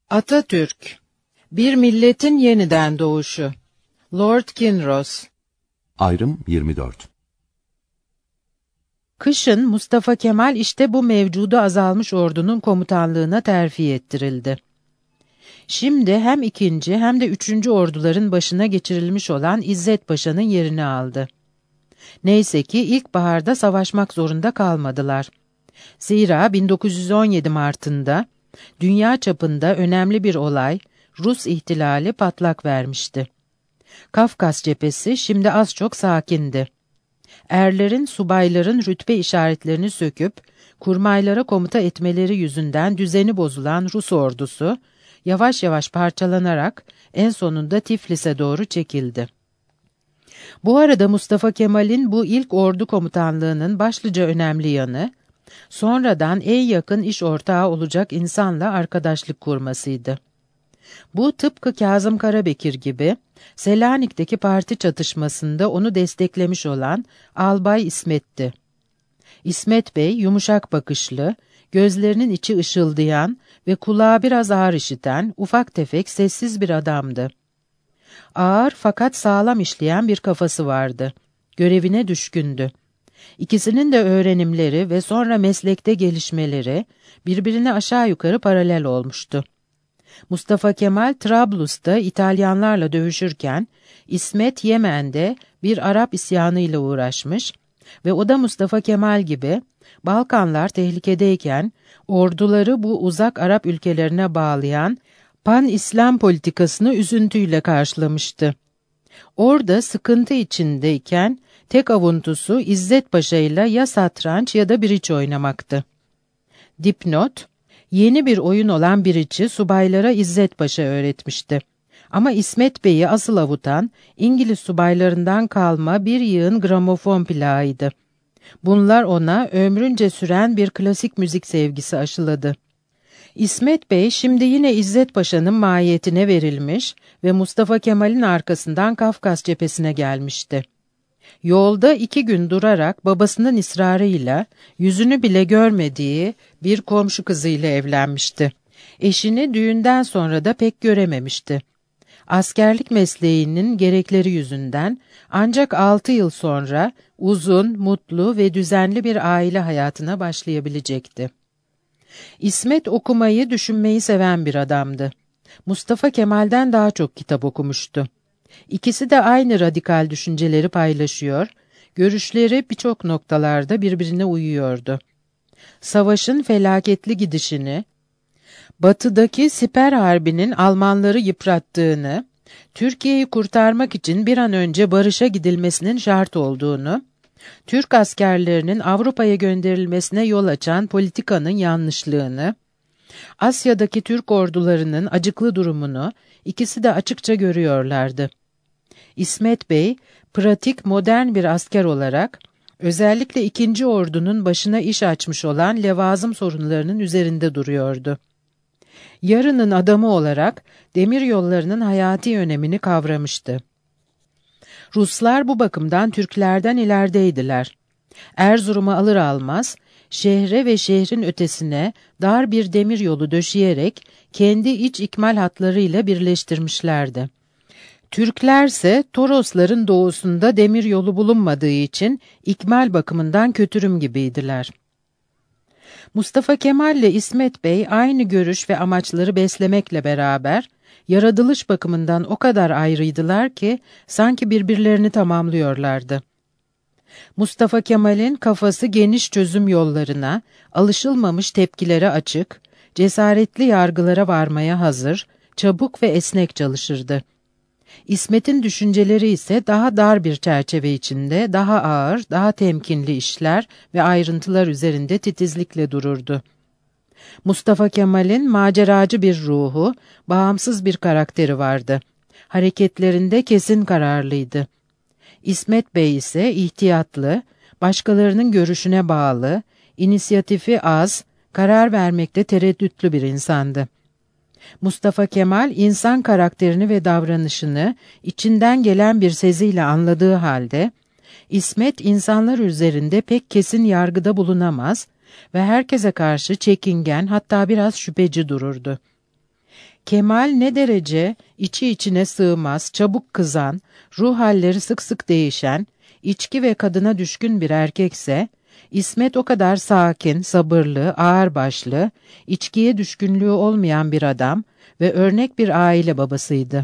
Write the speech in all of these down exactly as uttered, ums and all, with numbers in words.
Atatürk, bir milletin yeniden doğuşu. Lord Kinross. Ayrım yirmi dört. Kışın Mustafa Kemal işte bu mevcudu azalmış ordunun komutanlığına terfi ettirildi. Şimdi hem ikinci hem de üçüncü orduların başına geçirilmiş olan İzzet Paşa'nın yerini aldı. Neyse ki ilkbaharda savaşmak zorunda kalmadılar. Zira bin dokuz yüz on yedi Mart'ında dünya çapında önemli bir olay, Rus ihtilali patlak vermişti. Kafkas cephesi şimdi az çok sakindi. Erlerin, subayların rütbe işaretlerini söküp, kurmaylara komuta etmeleri yüzünden düzeni bozulan Rus ordusu, yavaş yavaş parçalanarak en sonunda Tiflis'e doğru çekildi. Bu arada Mustafa Kemal'in bu ilk ordu komutanlığının başlıca önemli yanı, sonradan en yakın iş ortağı olacak insanla arkadaşlık kurmasıydı. Bu tıpkı Kazım Karabekir gibi, Selanik'teki parti çatışmasında onu desteklemiş olan Albay İsmet'ti. İsmet Bey yumuşak bakışlı, gözlerinin içi ışıldayan ve kulağı biraz ağır işiten, ufak tefek sessiz bir adamdı. Ağır fakat sağlam işleyen bir kafası vardı. Görevine düşkündü. İkisinin de öğrenimleri ve sonra meslekte gelişmeleri birbirine aşağı yukarı paralel olmuştu. Mustafa Kemal Trablus'ta İtalyanlarla dövüşürken, İsmet Yemen'de bir Arap isyanıyla uğraşmış ve o da Mustafa Kemal gibi Balkanlar tehlikedeyken orduları bu uzak Arap ülkelerine bağlayan Pan-İslam politikasını üzüntüyle karşılamıştı. Orada sıkıntı içindeyken tek avuntusu İzzet Paşa ile ya satranç ya da biriç oynamaktı. Dipnot, yeni bir oyun olan biriçi subaylara İzzet Paşa öğretmişti. Ama İsmet Bey'i asıl avutan İngiliz subaylarından kalma bir yığın gramofon plağıydı. Bunlar ona ömrünce süren bir klasik müzik sevgisi aşıladı. İsmet Bey şimdi yine İzzet Paşa'nın mahiyetine verilmiş ve Mustafa Kemal'in arkasından Kafkas cephesine gelmişti. Yolda iki gün durarak babasının ısrarıyla yüzünü bile görmediği bir komşu kızıyla evlenmişti. Eşini düğünden sonra da pek görememişti. Askerlik mesleğinin gerekleri yüzünden ancak altı yıl sonra uzun, mutlu ve düzenli bir aile hayatına başlayabilecekti. İsmet okumayı, düşünmeyi seven bir adamdı. Mustafa Kemal'den daha çok kitap okumuştu. İkisi de aynı radikal düşünceleri paylaşıyor, görüşleri birçok noktalarda birbirine uyuyordu. Savaşın felaketli gidişini, Batı'daki Siper Harbi'nin Almanları yıprattığını, Türkiye'yi kurtarmak için bir an önce barışa gidilmesinin şart olduğunu, Türk askerlerinin Avrupa'ya gönderilmesine yol açan politikanın yanlışlığını, Asya'daki Türk ordularının acıklı durumunu ikisi de açıkça görüyorlardı. İsmet Bey, pratik modern bir asker olarak, özellikle ikinci ordunun başına iş açmış olan levazım sorunlarının üzerinde duruyordu. Yarının adamı olarak demiryollarının hayati önemini kavramıştı. Ruslar bu bakımdan Türklerden ilerideydiler. Erzurum'u alır almaz, şehre ve şehrin ötesine dar bir demiryolu döşeyerek kendi iç ikmal hatlarıyla birleştirmişlerdi. Türklerse Torosların doğusunda demiryolu bulunmadığı için ikmal bakımından kötürüm gibiydiler. Mustafa Kemal ile İsmet Bey aynı görüş ve amaçları beslemekle beraber, yaratılış bakımından o kadar ayrıydılar ki sanki birbirlerini tamamlıyorlardı. Mustafa Kemal'in kafası geniş çözüm yollarına, alışılmamış tepkilere açık, cesaretli yargılara varmaya hazır, çabuk ve esnek çalışırdı. İsmet'in düşünceleri ise daha dar bir çerçeve içinde, daha ağır, daha temkinli işler ve ayrıntılar üzerinde titizlikle dururdu. Mustafa Kemal'in maceracı bir ruhu, bağımsız bir karakteri vardı. Hareketlerinde kesin kararlıydı. İsmet Bey ise ihtiyatlı, başkalarının görüşüne bağlı, inisiyatifi az, karar vermekte tereddütlü bir insandı. Mustafa Kemal, insan karakterini ve davranışını içinden gelen bir seziyle anladığı halde, İsmet insanlar üzerinde pek kesin yargıda bulunamaz ve herkese karşı çekingen, hatta biraz şüpheci dururdu. Kemal ne derece içi içine sığmaz, çabuk kızan, ruh halleri sık sık değişen, içki ve kadına düşkün bir erkekse, İsmet o kadar sakin, sabırlı, ağırbaşlı, içkiye düşkünlüğü olmayan bir adam ve örnek bir aile babasıydı.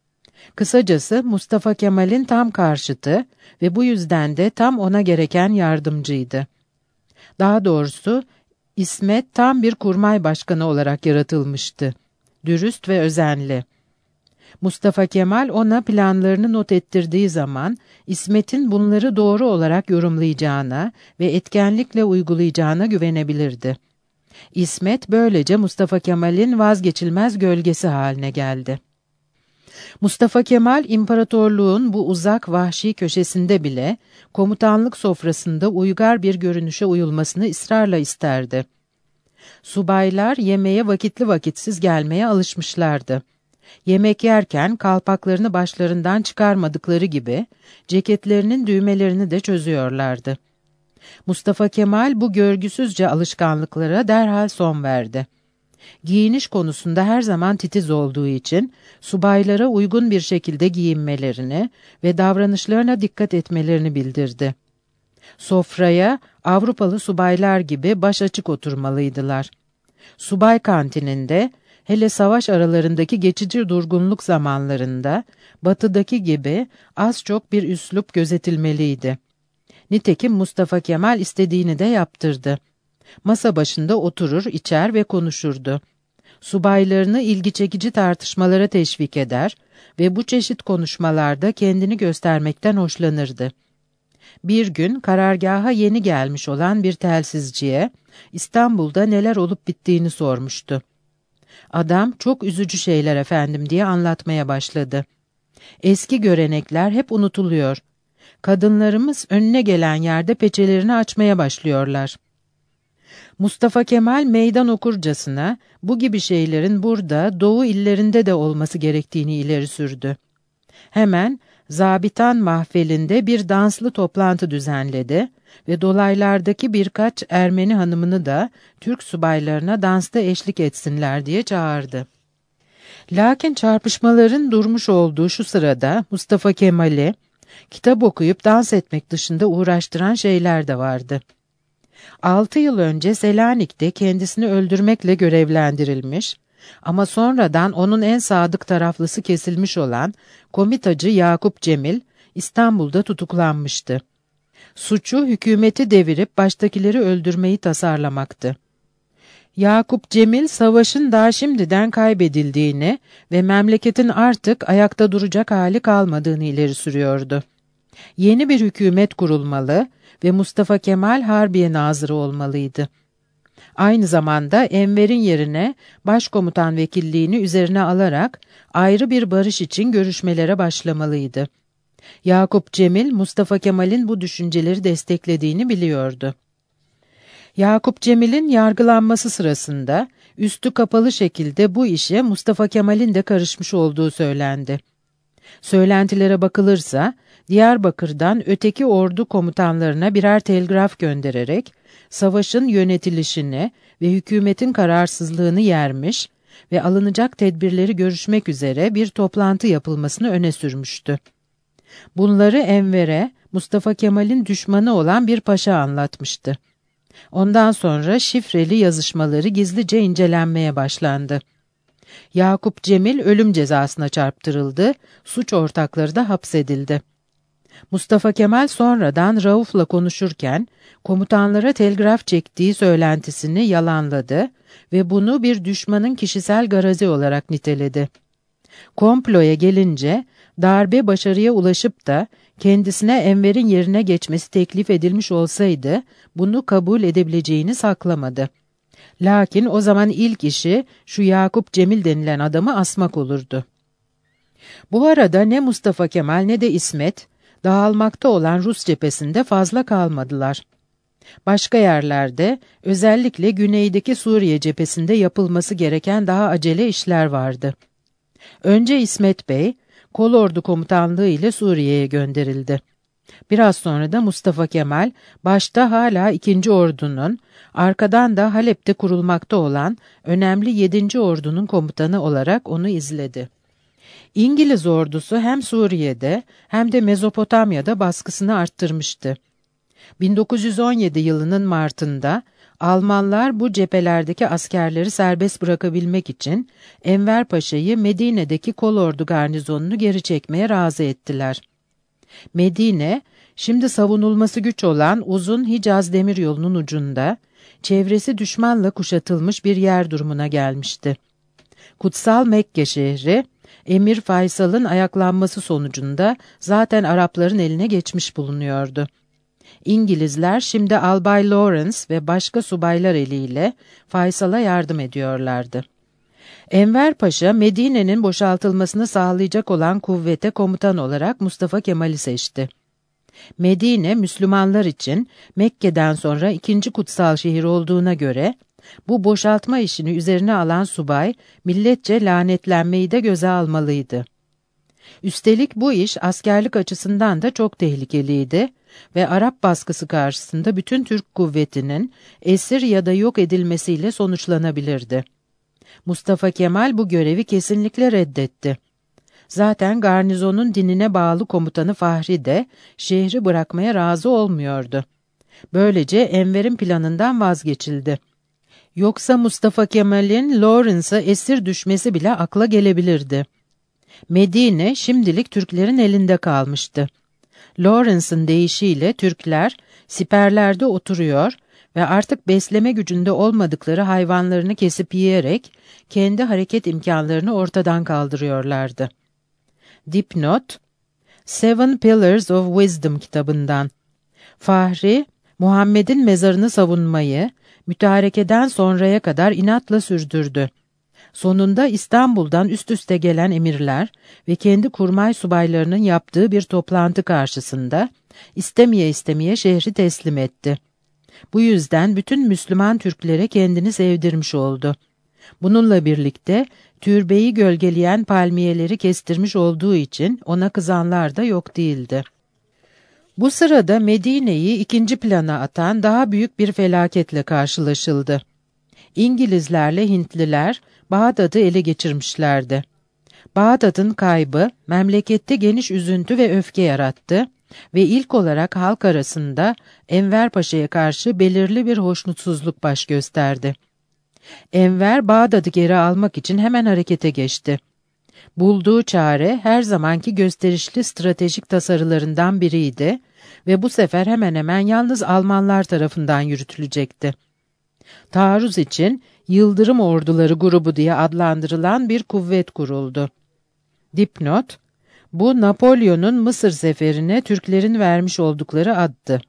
Kısacası Mustafa Kemal'in tam karşıtı ve bu yüzden de tam ona gereken yardımcıydı. Daha doğrusu İsmet tam bir kurmay başkanı olarak yaratılmıştı. Dürüst ve özenli. Mustafa Kemal ona planlarını not ettirdiği zaman İsmet'in bunları doğru olarak yorumlayacağına ve etkenlikle uygulayacağına güvenebilirdi. İsmet böylece Mustafa Kemal'in vazgeçilmez gölgesi haline geldi. Mustafa Kemal imparatorluğun bu uzak vahşi köşesinde bile komutanlık sofrasında uygar bir görünüşe uyulmasını ısrarla isterdi. Subaylar yemeğe vakitli vakitsiz gelmeye alışmışlardı. Yemek yerken kalpaklarını başlarından çıkarmadıkları gibi ceketlerinin düğmelerini de çözüyorlardı. Mustafa Kemal bu görgüsüzce alışkanlıklara derhal son verdi. Giyiniş konusunda her zaman titiz olduğu için subaylara uygun bir şekilde giyinmelerini ve davranışlarına dikkat etmelerini bildirdi. Sofraya Avrupalı subaylar gibi baş açık oturmalıydılar. Subay kantininde, hele savaş aralarındaki geçici durgunluk zamanlarında, batıdaki gibi az çok bir üslup gözetilmeliydi. Nitekim Mustafa Kemal istediğini de yaptırdı. Masa başında oturur, içer ve konuşurdu. Subaylarını ilgi çekici tartışmalara teşvik eder ve bu çeşit konuşmalarda kendini göstermekten hoşlanırdı. Bir gün karargaha yeni gelmiş olan bir telsizciye İstanbul'da neler olup bittiğini sormuştu. Adam çok üzücü şeyler efendim diye anlatmaya başladı. Eski görenekler hep unutuluyor. Kadınlarımız önüne gelen yerde peçelerini açmaya başlıyorlar. Mustafa Kemal meydan okurcasına bu gibi şeylerin burada Doğu illerinde de olması gerektiğini ileri sürdü. Hemen Zabitan mahfilinde bir danslı toplantı düzenledi ve dolaylardaki birkaç Ermeni hanımını da Türk subaylarına dansta eşlik etsinler diye çağırdı. Lakin çarpışmaların durmuş olduğu şu sırada Mustafa Kemal'i kitap okuyup dans etmek dışında uğraştıran şeyler de vardı. Altı yıl önce Selanik'te kendisini öldürmekle görevlendirilmiş ama sonradan onun en sadık taraflısı kesilmiş olan komitacı Yakup Cemil İstanbul'da tutuklanmıştı. Suçu hükümeti devirip baştakileri öldürmeyi tasarlamaktı. Yakup Cemil savaşın daha şimdiden kaybedildiğini ve memleketin artık ayakta duracak hali kalmadığını ileri sürüyordu. Yeni bir hükümet kurulmalı ve Mustafa Kemal Harbiye Nazırı olmalıydı. Aynı zamanda Enver'in yerine başkomutan vekilliğini üzerine alarak ayrı bir barış için görüşmelere başlamalıydı. Yakup Cemil, Mustafa Kemal'in bu düşünceleri desteklediğini biliyordu. Yakup Cemil'in yargılanması sırasında üstü kapalı şekilde bu işe Mustafa Kemal'in de karışmış olduğu söylendi. Söylentilere bakılırsa Diyarbakır'dan öteki ordu komutanlarına birer telgraf göndererek savaşın yönetilişini ve hükümetin kararsızlığını yermiş ve alınacak tedbirleri görüşmek üzere bir toplantı yapılmasını öne sürmüştü. Bunları Enver'e Mustafa Kemal'in düşmanı olan bir paşa anlatmıştı. Ondan sonra şifreli yazışmaları gizlice incelenmeye başlandı. Yakup Cemil ölüm cezasına çarptırıldı, suç ortakları da hapsedildi. Mustafa Kemal sonradan Rauf'la konuşurken komutanlara telgraf çektiği söylentisini yalanladı ve bunu bir düşmanın kişisel garazi olarak niteledi. Komploya gelince darbe başarıya ulaşıp da kendisine Enver'in yerine geçmesi teklif edilmiş olsaydı bunu kabul edebileceğini saklamadı. Lakin o zaman ilk işi şu Yakup Cemil denilen adamı asmak olurdu. Bu arada ne Mustafa Kemal ne de İsmet dağılmakta olan Rus cephesinde fazla kalmadılar. Başka yerlerde, özellikle güneydeki Suriye cephesinde yapılması gereken daha acele işler vardı. Önce İsmet Bey, kolordu komutanlığı ile Suriye'ye gönderildi. Biraz sonra da Mustafa Kemal, başta hala ikinci ordunun, arkadan da Halep'te kurulmakta olan önemli yedinci ordunun komutanı olarak onu izledi. İngiliz ordusu hem Suriye'de hem de Mezopotamya'da baskısını arttırmıştı. bin dokuz yüz on yedi yılının Mart'ında Almanlar bu cephelerdeki askerleri serbest bırakabilmek için Enver Paşa'yı Medine'deki kolordu garnizonunu geri çekmeye razı ettiler. Medine, şimdi savunulması güç olan uzun Hicaz demiryolunun ucunda, çevresi düşmanla kuşatılmış bir yer durumuna gelmişti. Kutsal Mekke şehri, Emir Faysal'ın ayaklanması sonucunda zaten Arapların eline geçmiş bulunuyordu. İngilizler şimdi Albay Lawrence ve başka subaylar eliyle Faysal'a yardım ediyorlardı. Enver Paşa, Medine'nin boşaltılmasını sağlayacak olan kuvvete komutan olarak Mustafa Kemal'i seçti. Medine, Müslümanlar için Mekke'den sonra ikinci kutsal şehir olduğuna göre, bu boşaltma işini üzerine alan subay, milletçe lanetlenmeyi de göze almalıydı. Üstelik bu iş askerlik açısından da çok tehlikeliydi ve Arap baskısı karşısında bütün Türk kuvvetinin esir ya da yok edilmesiyle sonuçlanabilirdi. Mustafa Kemal bu görevi kesinlikle reddetti. Zaten garnizonun dinine bağlı komutanı Fahri de şehri bırakmaya razı olmuyordu. Böylece Enver'in planından vazgeçildi. Yoksa Mustafa Kemal'in Lawrence'a esir düşmesi bile akla gelebilirdi. Medine şimdilik Türklerin elinde kalmıştı. Lawrence'ın deyişiyle Türkler siperlerde oturuyor ve artık besleme gücünde olmadıkları hayvanlarını kesip yiyerek kendi hareket imkanlarını ortadan kaldırıyorlardı. Dipnot, Seven Pillars of Wisdom kitabından. Fahri, Muhammed'in mezarını savunmayı mütarekeden sonraya kadar inatla sürdürdü. Sonunda İstanbul'dan üst üste gelen emirler ve kendi kurmay subaylarının yaptığı bir toplantı karşısında istemeye istemeye şehri teslim etti. Bu yüzden bütün Müslüman Türklere kendini sevdirmiş oldu. Bununla birlikte türbeyi gölgeleyen palmiyeleri kestirmiş olduğu için ona kızanlar da yok değildi. Bu sırada Medine'yi ikinci plana atan daha büyük bir felaketle karşılaşıldı. İngilizlerle Hintliler Bağdat'ı ele geçirmişlerdi. Bağdat'ın kaybı memlekette geniş üzüntü ve öfke yarattı ve ilk olarak halk arasında Enver Paşa'ya karşı belirli bir hoşnutsuzluk baş gösterdi. Enver Bağdat'ı geri almak için hemen harekete geçti. Bulduğu çare her zamanki gösterişli stratejik tasarılarından biriydi ve bu sefer hemen hemen yalnız Almanlar tarafından yürütülecekti. Taarruz için Yıldırım Orduları grubu diye adlandırılan bir kuvvet kuruldu. Dipnot, bu Napolyon'un Mısır seferine Türklerin vermiş oldukları addı.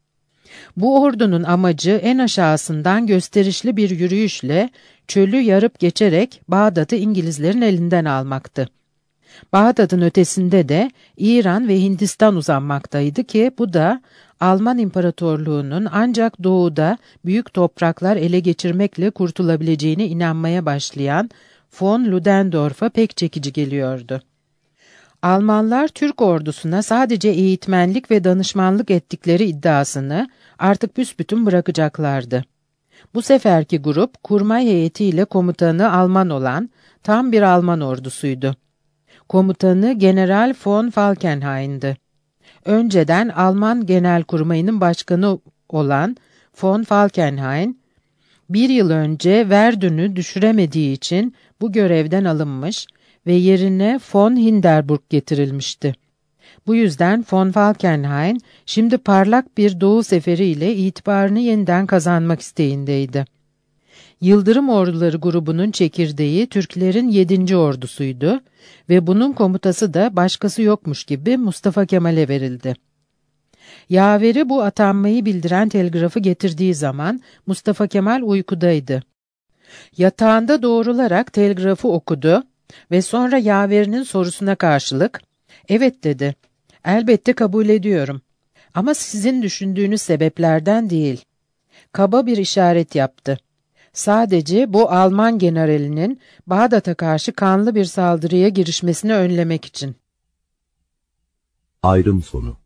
Bu ordunun amacı en aşağısından gösterişli bir yürüyüşle çölü yarıp geçerek Bağdat'ı İngilizlerin elinden almaktı. Bağdat'ın ötesinde de İran ve Hindistan uzanmaktaydı ki bu da Alman İmparatorluğu'nun ancak doğuda büyük topraklar ele geçirmekle kurtulabileceğine inanmaya başlayan von Ludendorff'a pek çekici geliyordu. Almanlar Türk ordusuna sadece eğitmenlik ve danışmanlık ettikleri iddiasını artık büsbütün bırakacaklardı. Bu seferki grup kurmay heyetiyle komutanı Alman olan tam bir Alman ordusuydu. Komutanı General von Falkenhayn'dı. Önceden Alman Genelkurmayı'nın başkanı olan von Falkenhayn, bir yıl önce Verdun'u düşüremediği için bu görevden alınmış ve yerine von Hindenburg getirilmişti. Bu yüzden von Falkenhayn şimdi parlak bir doğu seferiyle itibarını yeniden kazanmak isteğindeydi. Yıldırım Orduları grubunun çekirdeği Türklerin yedinci ordusuydu ve bunun komutası da başkası yokmuş gibi Mustafa Kemal'e verildi. Yaveri bu atanmayı bildiren telgrafı getirdiği zaman Mustafa Kemal uykudaydı. Yatağında doğrularak telgrafı okudu ve sonra yaverinin sorusuna karşılık, "Evet," dedi, "elbette kabul ediyorum ama sizin düşündüğünüz sebeplerden değil." Kaba bir işaret yaptı. Sadece bu Alman generalinin Bağdat'a karşı kanlı bir saldırıya girişmesini önlemek için. Ayrım sonu.